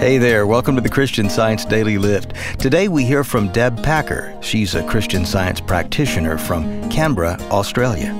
Hey there, welcome to the Christian Science Daily Lift. Today we hear from Deb Packer. She's a Christian Science practitioner from Canberra, Australia.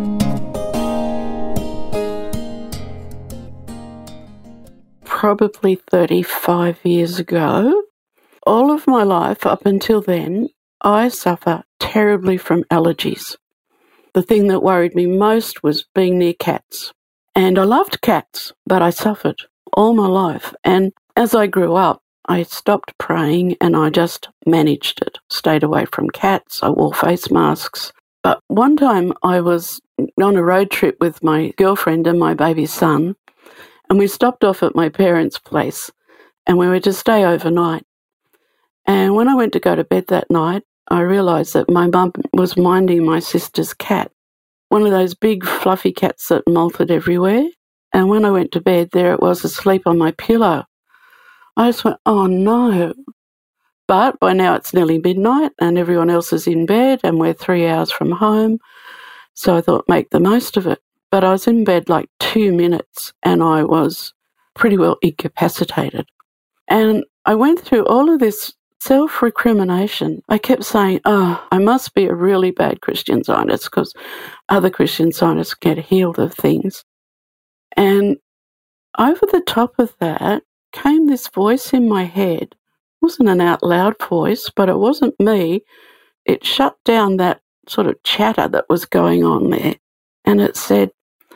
Probably 35 years ago. All of my life up until then, I suffer terribly from allergies. The thing that worried me most was being near cats. And I loved cats, but I suffered all my life. And as I grew up, I stopped praying and I just managed it. Stayed away from cats, I wore face masks. But one time I was on a road trip with my girlfriend and my baby son, and we stopped off at my parents' place and we were to stay overnight. And when I went to go to bed that night, I realised that my mum was minding my sister's cat, one of those big fluffy cats that molted everywhere. And when I went to bed, there it was asleep on my pillow. I just went, oh no. But by now it's nearly midnight and everyone else is in bed and we're 3 hours from home. So I thought, make the most of it. But I was in bed like 2 minutes and I was pretty well incapacitated. And I went through all of this self-recrimination. I kept saying, I must be a really bad Christian Scientist because other Christian Scientists get healed of things. And over the top of that came this voice in my head. It wasn't an out loud voice, but it wasn't me. It shut down that sort of chatter that was going on there. And it said,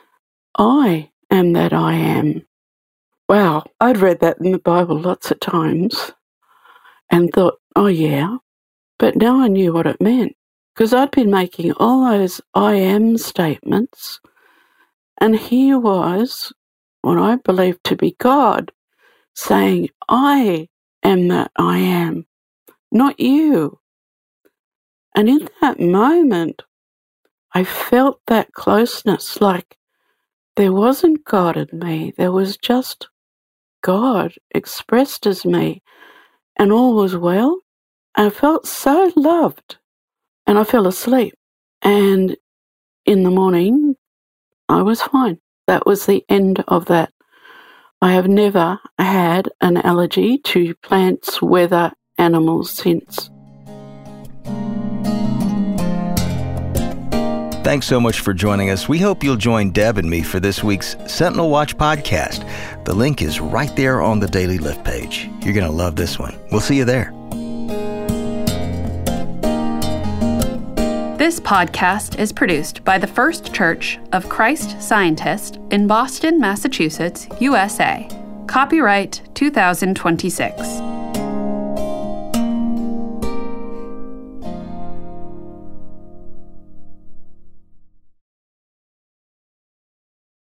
I am that I am. Wow, I'd read that in the Bible lots of times and thought, oh yeah, but now I knew what it meant because I'd been making all those I am statements, and here was what I believed to be God saying, I am that I am, not you. And in that moment, I felt that closeness, like there wasn't God in me, there was just God expressed as me, and all was well. And I felt so loved, and I fell asleep. And in the morning, I was fine. That was the end of that. I have never had an allergy to plants, weather, animals since. Thanks so much for joining us. We hope you'll join Deb and me for this week's Sentinel Watch podcast. The link is right there on the Daily Lift page. You're going to love this one. We'll see you there. This podcast is produced by the First Church of Christ Scientist in Boston, Massachusetts, USA. Copyright 2026.